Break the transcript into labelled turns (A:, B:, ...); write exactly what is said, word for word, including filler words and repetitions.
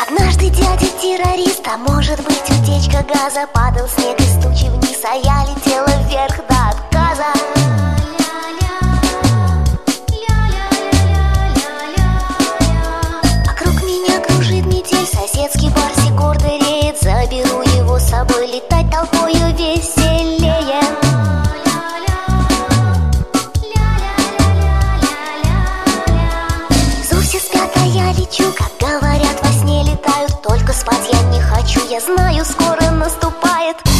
A: Однажды дядя террорист, а может быть утечка газа. Падал снег из тучи вниз, а я летела вверх до отказа. Вокруг меня кружит метель, соседский Барси гордо реет. Заберу его с собой, летать толпою веселее. Внизу все спят, а я лечу, как говорят, во сне летают. Только спать я не хочу, я знаю, скоро наступает